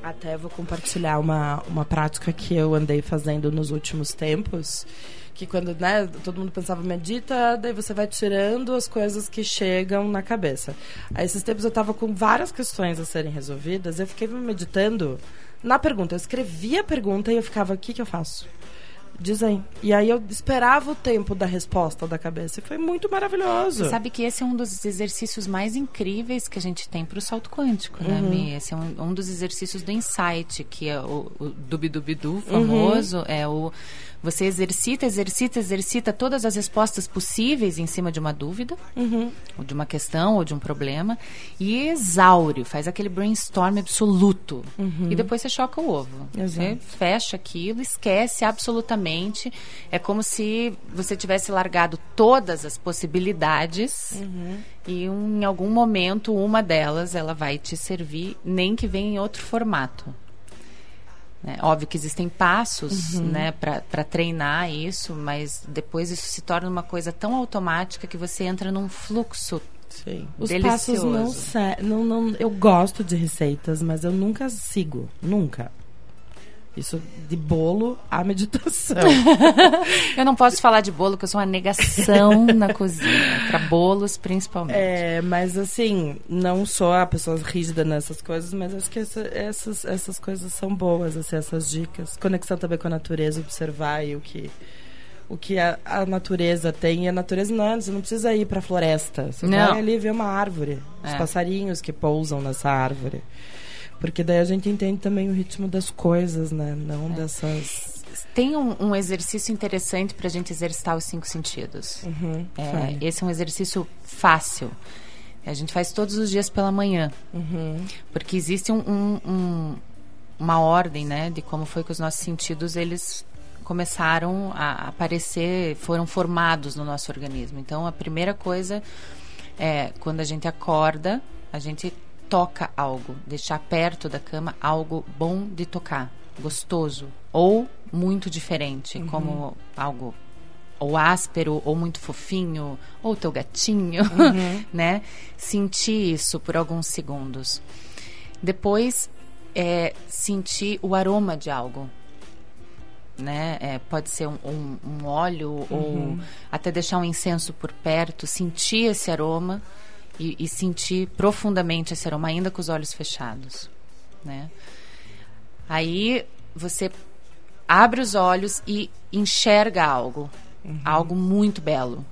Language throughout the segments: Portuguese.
Até vou compartilhar uma prática que eu andei fazendo nos últimos tempos, que quando, né, todo mundo pensava medita, daí você vai tirando as coisas que chegam na cabeça. Aí esses tempos eu tava com várias questões a serem resolvidas, eu fiquei meditando na pergunta. Eu escrevia a pergunta e eu ficava, o que eu faço? Diz aí. E aí eu esperava o tempo da resposta da cabeça. E foi muito maravilhoso. Você sabe que esse é um dos exercícios mais incríveis que a gente tem para o salto quântico, né, Mi? Esse é um dos exercícios do insight, que é o dubi-dubi-du famoso. É o... Você exercita todas as respostas possíveis em cima de uma dúvida, ou de uma questão, ou de um problema, e exaure, faz aquele brainstorm absoluto. E depois você choca o ovo. Você fecha aquilo, esquece absolutamente. É como se você tivesse largado todas as possibilidades e em algum momento uma delas ela vai te servir, nem que venha em outro formato. Óbvio que existem passos, né, para treinar isso, mas depois isso se torna uma coisa tão automática que você entra num fluxo. Sim. Os delicioso. Passos não, eu gosto de receitas, mas eu nunca sigo, nunca. Isso de bolo à meditação. Eu não posso falar de bolo, porque eu sou uma negação na cozinha. Para bolos, principalmente. Mas assim, não sou a pessoa rígida nessas coisas, mas acho que essas coisas são boas, assim, essas dicas. Conexão também com a natureza, observar e o que a natureza tem. E a natureza você não precisa ir para a floresta. Você vai ali ver uma árvore, os passarinhos que pousam nessa árvore. Porque daí a gente entende também o ritmo das coisas, né? Não dessas... Tem um exercício interessante para a gente exercitar os 5 sentidos. Esse é um exercício fácil. A gente faz todos os dias pela manhã. Porque existe uma ordem, né? De como foi que os nossos sentidos, eles começaram a aparecer, foram formados no nosso organismo. Então, a primeira coisa é, quando a gente acorda, a gente toca algo, deixar perto da cama algo bom de tocar, gostoso ou muito diferente, como algo ou áspero ou muito fofinho, ou teu gatinho, né? Sentir isso por alguns segundos. Depois, sentir o aroma de algo, né? Pode ser um óleo ou até deixar um incenso por perto, sentir esse aroma. E sentir profundamente esse aroma, ainda com os olhos fechados, né? Aí você abre os olhos e enxerga algo, algo muito belo,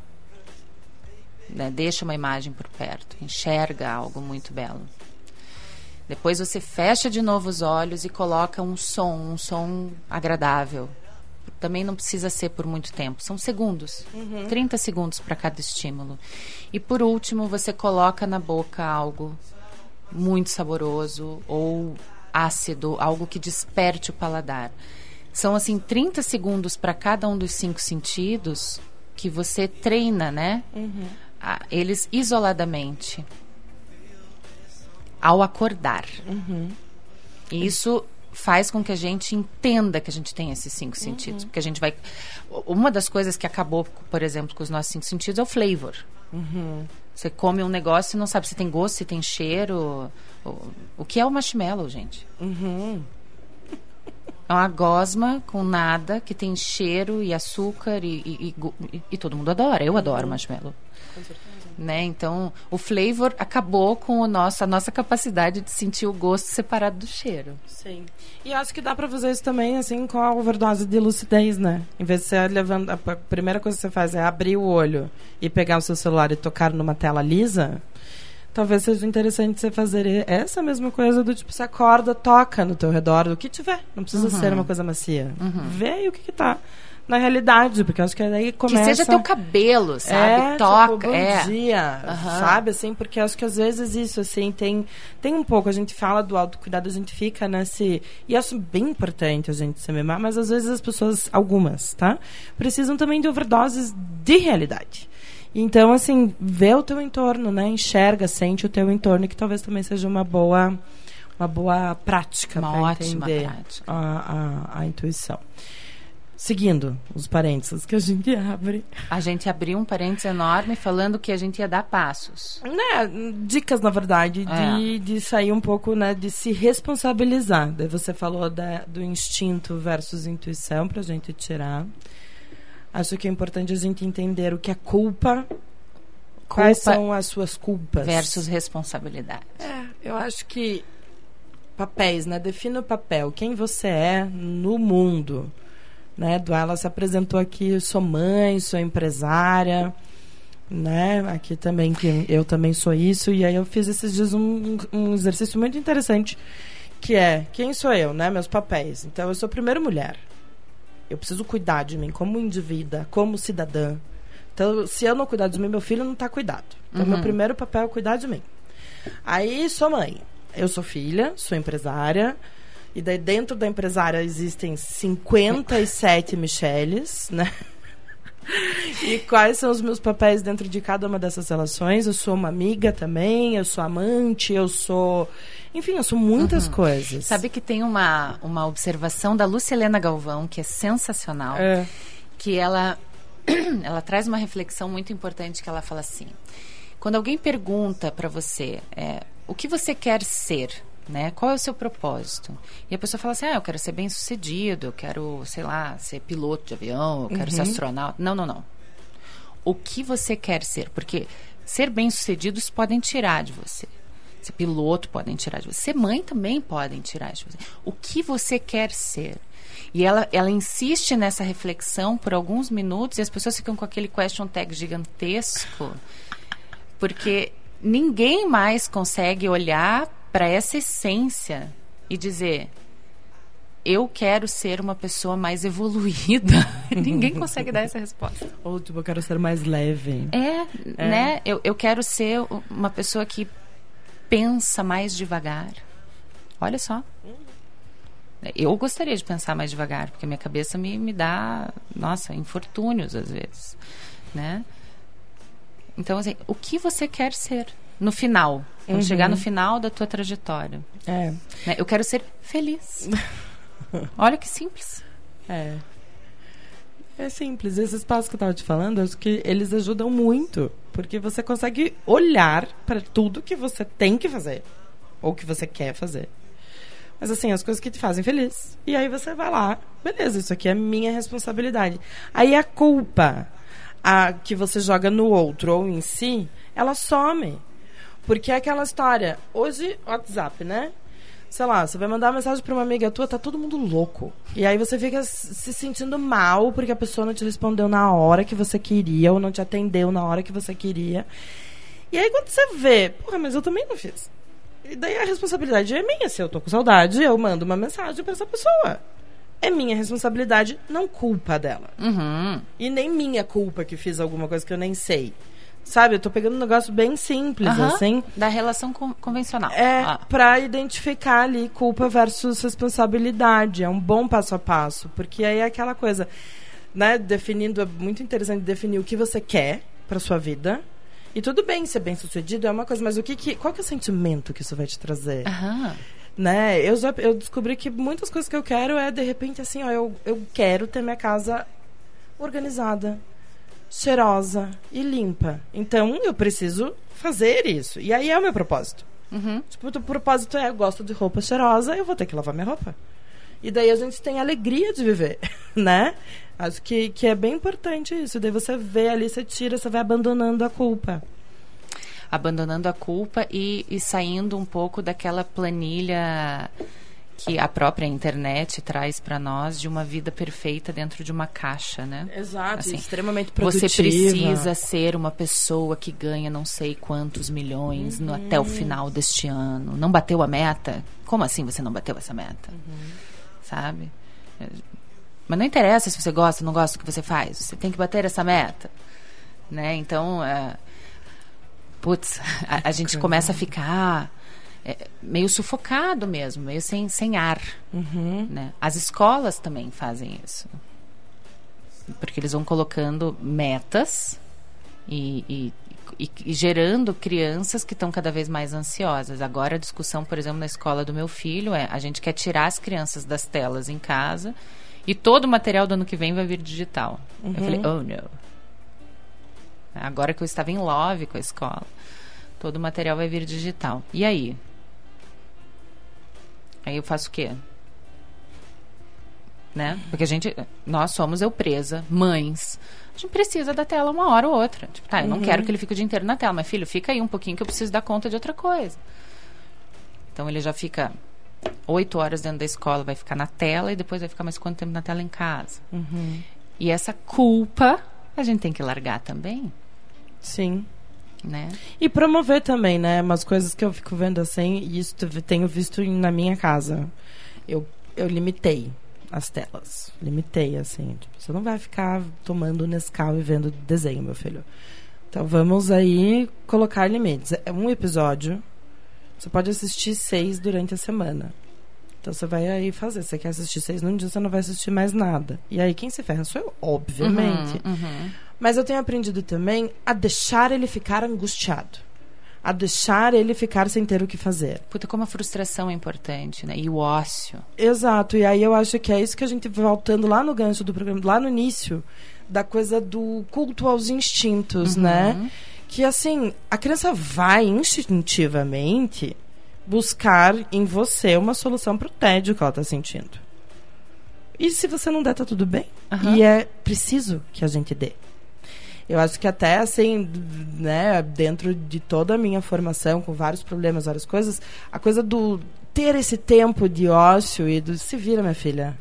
né? Deixa uma imagem por perto, enxerga algo muito belo. Depois você fecha de novo os olhos e coloca um som agradável. Também não precisa ser por muito tempo, são segundos, 30 segundos para cada estímulo. E por último, você coloca na boca algo muito saboroso ou ácido, algo que desperte o paladar. São assim 30 segundos para cada um dos 5 sentidos que você treina, né? Eles isoladamente ao acordar. E isso faz com que a gente entenda que a gente tem esses 5 sentidos. Porque a gente vai... Uma das coisas que acabou, por exemplo, com os nossos 5 sentidos é o flavor. Você come um negócio e não sabe se tem gosto, se tem cheiro. O que é o marshmallow, gente? É uma gosma com nada, que tem cheiro e açúcar e todo mundo adora. Eu adoro marshmallow. Com certeza. Né? Então, o flavor acabou com a nossa capacidade de sentir o gosto separado do cheiro. Sim. E acho que dá pra fazer isso também, assim, com a overdose de lucidez, né? Em vez de você levantar, a primeira coisa que você faz é abrir o olho e pegar o seu celular e tocar numa tela lisa, talvez seja interessante você fazer essa mesma coisa do tipo, você acorda, toca no teu redor, do que tiver. Não precisa ser uma coisa macia. Vê aí o que tá na realidade, porque acho que aí começa... Que seja teu cabelo, sabe? Toca. Tipo, bom dia, sabe? Assim, porque acho que às vezes isso, assim, tem um pouco, a gente fala do autocuidado, a gente fica nesse... E acho bem importante a gente se mimar, mas às vezes as pessoas, algumas, tá? Precisam também de overdoses de realidade. Então, assim, vê o teu entorno, né? Enxerga, sente o teu entorno, que talvez também seja uma boa prática para entender prática. A intuição. seguindo os parênteses que a gente abre. A gente abriu um parênteses enorme falando que a gente ia dar passos. Né? Dicas, na verdade, de sair um pouco, né, de se responsabilizar. Daí você falou do instinto versus intuição pra gente tirar. Acho que é importante a gente entender o que é culpa. Quais são as suas culpas? Versus responsabilidade. Eu acho que papéis, né? Defina o papel. Quem você é no mundo. Né? Ela se apresentou aqui, sou mãe, sou empresária. Né? Aqui também, que eu também sou isso. E aí eu fiz esses dias um exercício muito interessante. Que é, quem sou eu, né? Meus papéis. Então, eu sou primeiro mulher. Eu preciso cuidar de mim como indivídua, como cidadã. Então, se eu não cuidar de mim, meu filho não está cuidado. Então, meu primeiro papel é cuidar de mim. Aí, sou mãe. Eu sou filha, sou empresária. E daí, dentro da empresária, existem 57 Michelles, né? E quais são os meus papéis dentro de cada uma dessas relações? Eu sou uma amiga também, eu sou amante, eu sou... Enfim, eu sou muitas coisas. Sabe que tem uma observação da Lúcia Helena Galvão, que é sensacional, que ela traz uma reflexão muito importante, que ela fala assim, quando alguém pergunta para você o que você quer ser, né? Qual é o seu propósito? E a pessoa fala assim, eu quero ser bem-sucedido, eu quero, sei lá, ser piloto de avião, eu quero ser astronauta. Não. O que você quer ser? Porque ser bem-sucedidos podem tirar de você. Ser piloto podem tirar de você. Ser mãe também podem tirar de você. O que você quer ser? E ela insiste nessa reflexão por alguns minutos e as pessoas ficam com aquele question tag gigantesco, porque ninguém mais consegue olhar para essa essência e dizer, eu quero ser uma pessoa mais evoluída. Ninguém consegue dar essa resposta. Ou tipo, eu quero ser mais leve. Né? Eu quero ser uma pessoa que pensa mais devagar. Olha só. Eu gostaria de pensar mais devagar, porque a minha cabeça me dá, infortúnios às vezes, né? Então, assim, o que você quer ser no final? Quando chegar no final da tua trajetória. Né? Eu quero ser feliz. Olha que simples. É simples. Esses passos que eu estava te falando, acho que eles ajudam muito. Porque você consegue olhar para tudo que você tem que fazer. Ou que você quer fazer. Mas assim, as coisas que te fazem feliz. E aí você vai lá, beleza, isso aqui é minha responsabilidade. Aí a culpa que você joga no outro ou em si, ela some. Porque é aquela história. Hoje, WhatsApp, né? Sei lá, você vai mandar uma mensagem pra uma amiga tua, tá todo mundo louco. E aí você fica se sentindo mal porque a pessoa não te respondeu na hora que você queria ou não te atendeu na hora que você queria. E aí quando você vê, porra, mas eu também não fiz. E daí a responsabilidade é minha. Se eu tô com saudade, eu mando uma mensagem pra essa pessoa. É minha responsabilidade, não culpa dela. E nem minha culpa que fiz alguma coisa que eu nem sei. Sabe, eu tô pegando um negócio bem simples, assim. Da relação convencional. Pra identificar ali culpa versus responsabilidade. É um bom passo a passo. Porque aí é aquela coisa, né, definindo, é muito interessante definir o que você quer pra sua vida. E tudo bem ser bem sucedido é uma coisa, mas qual que é o sentimento que isso vai te trazer? Né? Eu descobri que muitas coisas que eu quero de repente, assim, eu quero ter minha casa organizada, cheirosa e limpa. Então, eu preciso fazer isso. E aí é o meu propósito. Tipo, o propósito eu gosto de roupa cheirosa, eu vou ter que lavar minha roupa. E daí a gente tem a alegria de viver, né? Acho que é bem importante isso. Daí você vê ali, você tira, você vai abandonando a culpa. Abandonando a culpa e saindo um pouco daquela planilha que a própria internet traz para nós de uma vida perfeita dentro de uma caixa, né? Exato, assim, extremamente produtiva. Você precisa ser uma pessoa que ganha não sei quantos milhões até o final deste ano. Não bateu a meta? Como assim você não bateu essa meta? Sabe? Mas não interessa se você gosta ou não gosta do que você faz. Você tem que bater essa meta. Né? Então, a gente começa a ficar meio sufocado mesmo, meio sem ar. Né? As escolas também fazem isso. Porque eles vão colocando metas e gerando crianças que estão cada vez mais ansiosas. Agora a discussão, por exemplo, na escola do meu filho a gente quer tirar as crianças das telas em casa E todo o material do ano que vem vai vir digital. Eu falei, oh, não. Agora que eu estava em love com a escola, todo o material vai vir digital. E aí? Aí eu faço o quê? Né? Porque nós somos presa, mães. A gente precisa da tela uma hora ou outra. Tipo, tá, eu não quero que ele fique o dia inteiro na tela, mas filho, fica aí um pouquinho que eu preciso dar conta de outra coisa. Então ele já fica 8 horas dentro da escola, vai ficar na tela e depois vai ficar mais quanto tempo na tela em casa. E essa culpa a gente tem que largar também. Sim. Né? E promover também, né? Umas coisas que eu fico vendo assim, e isso tenho visto na minha casa. Eu limitei as telas. Limitei, assim. Tipo, você não vai ficar tomando Nescau e vendo desenho, meu filho. Então vamos aí colocar limites. É um episódio, você pode assistir 6 durante a semana. Então você vai aí fazer. Você quer assistir 6 num dia, você não vai assistir mais nada. E aí quem se ferra sou eu, obviamente. Mas eu tenho aprendido também a deixar ele ficar angustiado. A deixar ele ficar sem ter o que fazer. Puta, como a frustração é importante, né? E o ócio. Exato. E aí eu acho que é isso que a gente, voltando lá no gancho do programa, lá no início, da coisa do culto aos instintos, né? Que, assim, a criança vai instintivamente buscar em você uma solução pro tédio que ela tá sentindo. E se você não der, tá tudo bem. E é preciso que a gente dê. Eu acho que até, assim, né, dentro de toda a minha formação, com vários problemas, várias coisas, a coisa do ter esse tempo de ócio e do se vira, minha filha,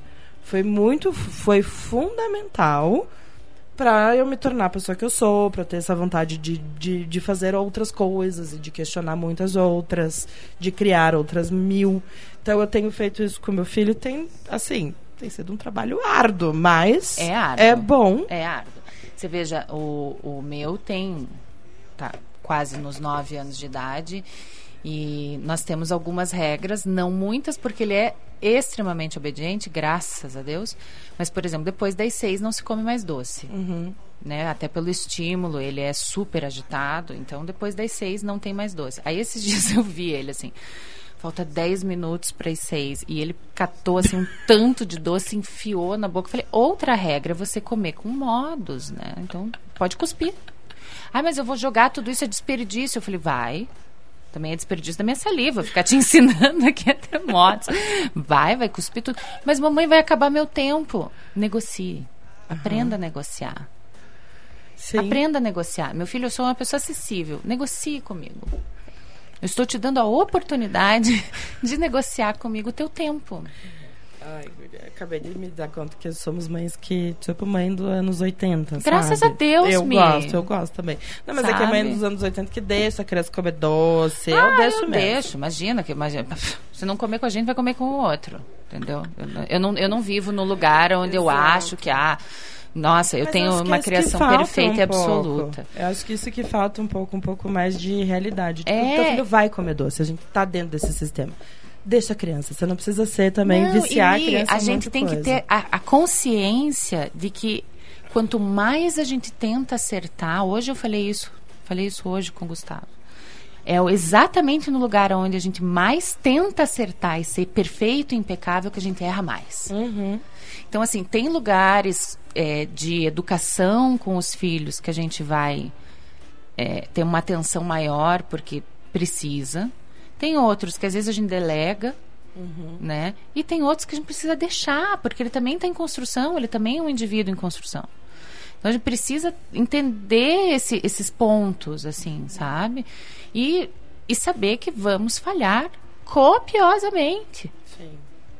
foi fundamental para eu me tornar a pessoa que eu sou, para ter essa vontade de fazer outras coisas e de questionar muitas outras, de criar outras 1000. Então, eu tenho feito isso com meu filho, tem sido um trabalho árduo, mas é bom. É árduo. Você veja, o meu tá quase nos 9 anos de idade e nós temos algumas regras, não muitas, porque ele é extremamente obediente, graças a Deus. Mas, por exemplo, depois das 6 não se come mais doce. Né? Até pelo estímulo, ele é super agitado, então depois das 6 não tem mais doce. Aí esses dias eu vi ele assim... Falta 10 minutos para as 6. E ele catou assim um tanto de doce, enfiou na boca. Falei, outra regra é você comer com modos, né? Então, pode cuspir. Ah, mas eu vou jogar tudo isso, é desperdício. Eu falei, vai. Também é desperdício da minha saliva. Ficar te ensinando aqui a ter modos. Vai cuspir tudo. Mas mamãe, vai acabar meu tempo. Negocie. Aprenda a negociar. Sim. Aprenda a negociar. Meu filho, eu sou uma pessoa acessível. Negocie comigo. Eu estou te dando a oportunidade de negociar comigo o teu tempo. Ai, acabei de me dar conta que somos mães que, tipo, mãe dos anos 80, Graças a Deus, eu gosto também. Não, mas é que é mãe dos anos 80 que deixa a criança comer doce. Eu deixo mesmo. Deixo, imagina. Se não comer com a gente, vai comer com o outro. Entendeu? Eu não vivo no lugar onde eu acho que nossa, eu tenho uma criação perfeita e absoluta. Eu acho que isso que falta um pouco mais de realidade. Tipo, o teu filho vai comer doce, a gente tá dentro desse sistema. Deixa a criança, você não precisa ser também viciar a criança. A gente tem que ter a consciência de que quanto mais a gente tenta acertar, hoje eu falei isso hoje com o Gustavo. É exatamente no lugar onde a gente mais tenta acertar e ser perfeito e impecável que a gente erra mais. Então, assim, tem lugares de educação com os filhos que a gente vai ter uma atenção maior porque precisa. Tem outros que às vezes a gente delega, né? E tem outros que a gente precisa deixar, porque ele também está em construção, ele também é um indivíduo em construção. Então, a gente precisa entender esses pontos, assim, sabe? E saber que vamos falhar copiosamente. Sim.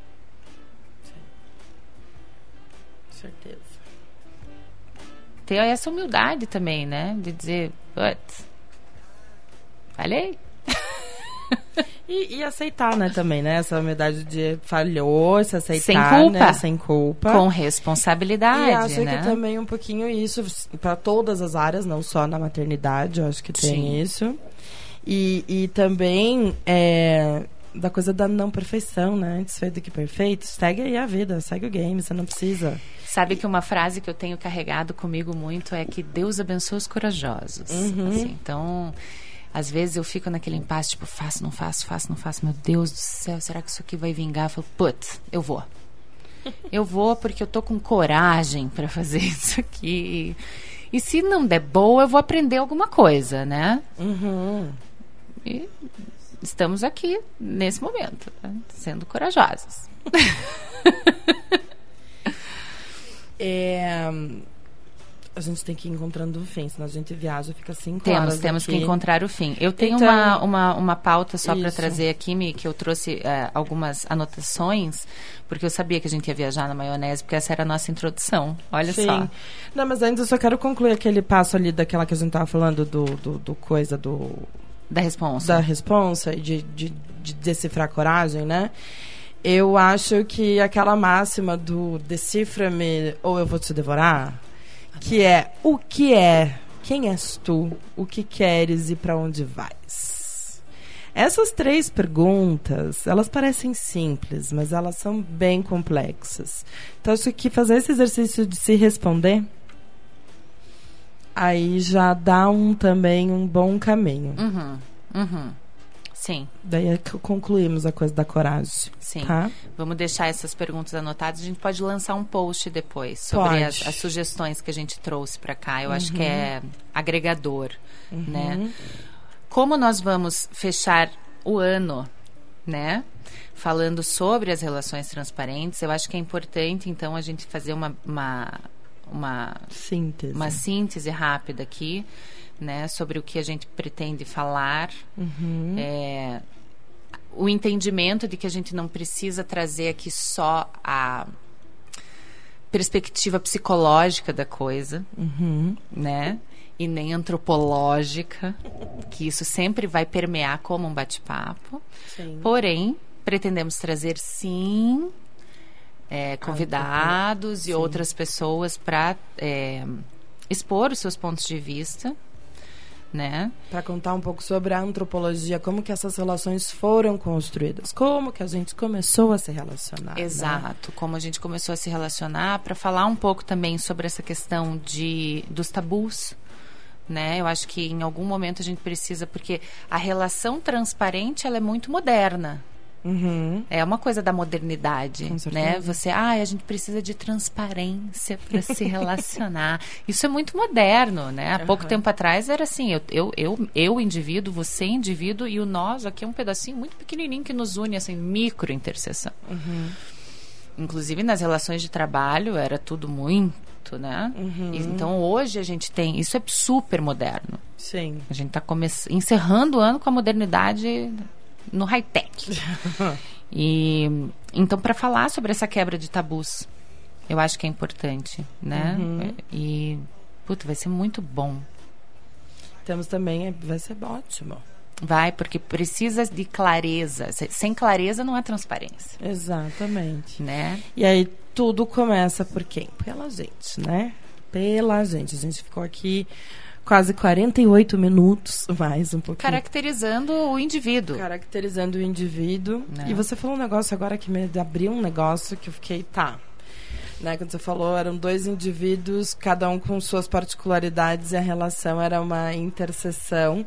Certeza. Ter essa humildade também, né? De dizer, falhei. E aceitar, né, também, né? Essa humildade de falhou, se aceitar, sem culpa. Né? Sem culpa. Com responsabilidade, e acho né? que também um pouquinho isso, para todas as áreas, não só na maternidade, eu acho que tem isso. E também da coisa da não perfeição, né? Antes feito do que perfeito, segue aí a vida, segue o game, você não precisa... Sabe que uma frase que eu tenho carregado comigo muito é que Deus abençoa os corajosos. Assim, então, às vezes eu fico naquele impasse, tipo, faço, não faço. Meu Deus do céu, será que isso aqui vai vingar? Eu falo, putz, eu vou. Eu vou porque eu tô com coragem para fazer isso aqui. E se não der boa, eu vou aprender alguma coisa, né? E estamos aqui nesse momento, né? Sendo corajosas. A gente tem que ir encontrando o fim, senão a gente viaja, fica 5 horas Temos aqui. que encontrar o fim. Eu tenho Então, uma pauta só para isso. trazer aqui, que eu trouxe algumas anotações, porque eu sabia que a gente ia viajar na maionese, porque essa era a nossa introdução. Olha Sim. só. Não, mas antes eu só quero concluir aquele passo ali daquela que a gente tava falando do coisa do... Da responsa. Da responsa e de decifrar a coragem, né? Eu acho que aquela máxima do decifra-me ou eu vou te devorar, que é o que é, quem és tu, o que queres e para onde vais. Essas 3 perguntas, elas parecem simples, mas elas são bem complexas. Então, acho que fazer esse exercício de se responder, aí já dá também um bom caminho. Sim. Daí é que concluímos a coisa da coragem. Sim. Tá? Vamos deixar essas perguntas anotadas. A gente pode lançar um post depois sobre as sugestões que a gente trouxe para cá. Eu acho que é agregador, né? Como nós vamos fechar o ano, né? Falando sobre as relações transparentes, eu acho que é importante, então, a gente fazer uma síntese rápida aqui, né, sobre o que a gente pretende falar, o entendimento de que a gente não precisa trazer aqui só a perspectiva psicológica da coisa, né, e nem antropológica, que isso sempre vai permear como um bate-papo. Porém, pretendemos trazer, sim, convidados e outras pessoas para expor os seus pontos de vista, né? Para contar um pouco sobre a antropologia, como que essas relações foram construídas, como que a gente começou a se relacionar. Exato, como a gente começou a se relacionar, para falar um pouco também sobre essa questão dos tabus, né? Eu acho que em algum momento a gente precisa, porque a relação transparente, ela é muito moderna. É uma coisa da modernidade, né? A gente precisa de transparência para se relacionar. Isso é muito moderno, né? Há pouco tempo atrás era assim, eu indivíduo, você indivíduo e o nós aqui é um pedacinho muito pequenininho que nos une, assim, micro interseção. Inclusive nas relações de trabalho era tudo muito, né? Então hoje a gente tem, isso é super moderno. Sim. A gente está encerrando o ano com a modernidade no high-tech. E então, para falar sobre essa quebra de tabus, eu acho que é importante, né? E vai ser muito bom. Temos também, vai ser ótimo. Vai, porque precisa de clareza. Sem clareza não há transparência. Exatamente. Né? E aí tudo começa por quem? Pela gente, né? Pela gente. A gente ficou aqui quase 48 minutos, mais um pouquinho. Caracterizando o indivíduo. Caracterizando o indivíduo. E você falou um negócio agora que me abriu um negócio que eu fiquei, né? Quando você falou, eram 2 indivíduos, cada um com suas particularidades, e a relação era uma interseção.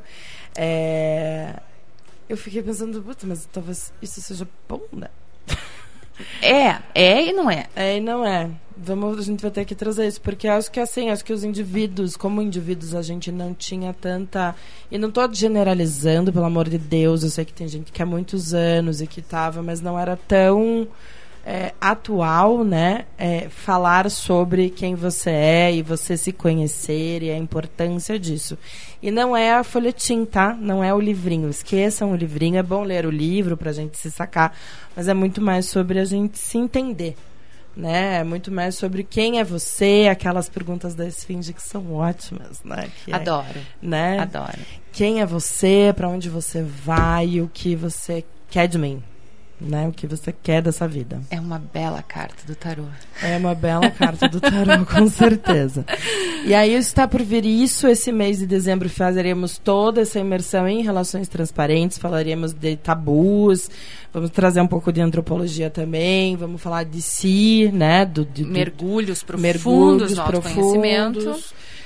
Eu fiquei pensando, mas talvez isso seja bom, né? É e não é. É e não é. A gente vai ter que trazer isso, porque acho que acho que os indivíduos, como indivíduos, a gente não tinha tanta... E não estou generalizando, pelo amor de Deus, eu sei que tem gente que há muitos anos e que estava, mas não era tão atual, né? Falar sobre quem você é e você se conhecer e a importância disso. E não é a folhetim, tá? Não é o livrinho. Esqueçam o livrinho. É bom ler o livro pra gente se sacar, mas é muito mais sobre a gente se entender, né? É muito mais sobre quem é você, aquelas perguntas da Esfinge que são ótimas, né? Adoro. Né? Adoro. Quem é você, pra onde você vai, o que você quer de mim, né? O que você quer dessa vida. É uma bela carta do tarô. É uma bela carta do tarô, com certeza. E aí está por vir isso. Esse mês de dezembro faremos toda essa imersão em relações transparentes, falaríamos de tabus, vamos trazer um pouco de antropologia também, vamos falar de si, né? Mergulhos profundos no autoconhecimento.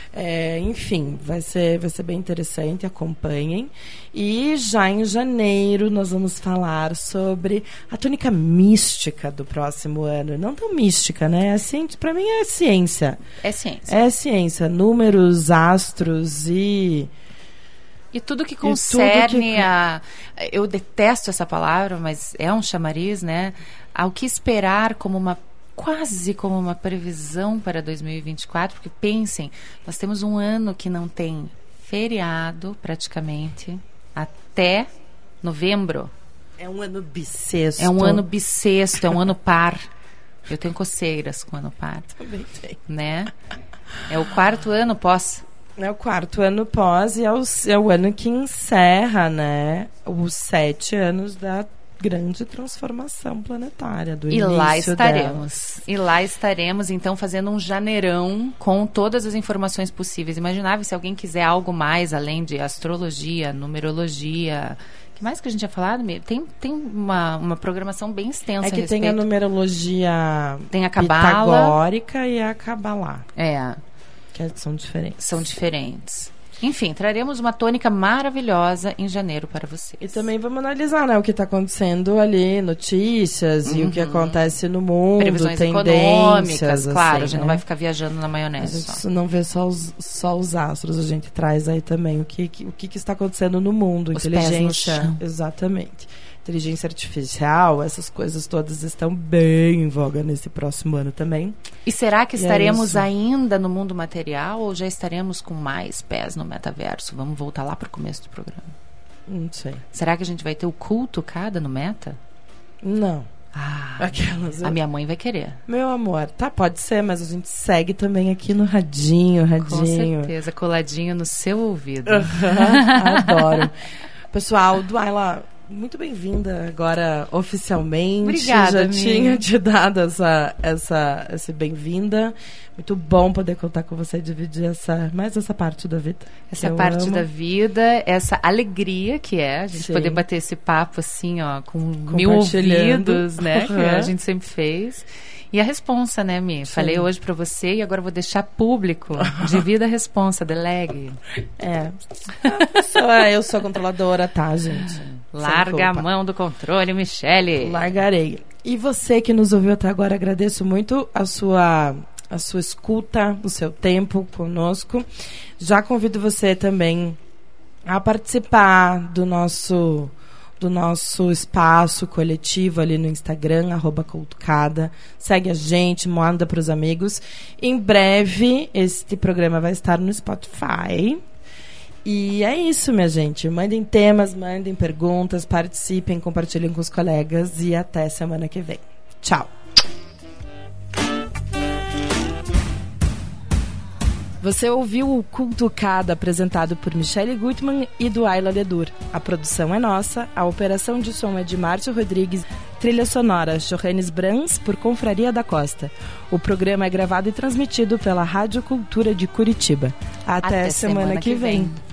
Enfim, vai ser bem interessante, acompanhem. E já em janeiro nós vamos falar sobre a tônica mística do próximo ano. Não tão mística, né? Para mim é ciência. É ciência. É ciência. Números, astros e tudo que concerne a... Eu detesto essa palavra, mas é um chamariz, né? Ao que esperar quase como uma previsão para 2024, porque pensem, nós temos um ano que não tem feriado praticamente até novembro. É um ano bissexto. É um ano bissexto, é um ano par. Eu tenho coceiras com o ano par. Também tem. Né? É o quarto ano pós. É o quarto ano pós e é o ano que encerra, né, os 7 anos da grande transformação planetária do início lá estaremos. Dela. E lá estaremos, então, fazendo um janeirão com todas as informações possíveis. Imaginável se alguém quiser algo mais, além de astrologia, numerologia... O que mais que a gente tinha falado? Tem uma programação bem extensa a respeito. Tem a numerologia tem a cabala, pitagórica e a cabalá. Que são diferentes. São diferentes. Enfim, traremos uma tônica maravilhosa em janeiro para vocês. E também vamos analisar, né, o que está acontecendo ali, notícias e o que acontece no mundo, previsões econômicas, claro, a gente não vai ficar viajando na maionese. A gente não vê só os astros, a gente traz aí também o que está acontecendo no mundo, os inteligência, pés no chão. Exatamente. Inteligência artificial, essas coisas todas estão bem em voga nesse próximo ano também. E será que estaremos ainda no mundo material ou já estaremos com mais pés no metaverso? Vamos voltar lá para o começo do programa. Não sei. Será que a gente vai ter o culto cada no meta? Não. A minha mãe vai querer. Meu amor, pode ser, mas a gente segue também aqui no radinho. Com certeza, coladinho no seu ouvido. Adoro. Pessoal, Dwaila, muito bem-vinda agora oficialmente. Obrigada, já tinha te dado essa bem-vinda. Muito bom poder contar com você e dividir mais essa parte da vida. Essa parte da vida, essa alegria que é a gente poder bater esse papo assim, ó, com 1000 ouvidos, né? Que a gente sempre fez. E a responsa, né, Mi? Sim. Falei hoje pra você e agora vou deixar público. Divida a responsa, delegue. Eu sou a controladora, tá, gente? Larga a mão do controle, Michele. Largarei. E você que nos ouviu até agora, agradeço muito a sua escuta, o seu tempo conosco. Já convido você também a participar do nosso espaço coletivo ali no Instagram, @cultucada. Segue a gente, manda para os amigos. Em breve, este programa vai estar no Spotify. E é isso, minha gente. Mandem temas, mandem perguntas, participem, compartilhem com os colegas e até semana que vem. Tchau! Você ouviu o Cultucada, apresentado por Michele Gutmann e Dwaila Ledur. A produção é nossa, a operação de som é de Márcio Rodrigues, trilha sonora Johannes Brans por Confraria da Costa. O programa é gravado e transmitido pela Rádio Cultura de Curitiba. Até semana que vem.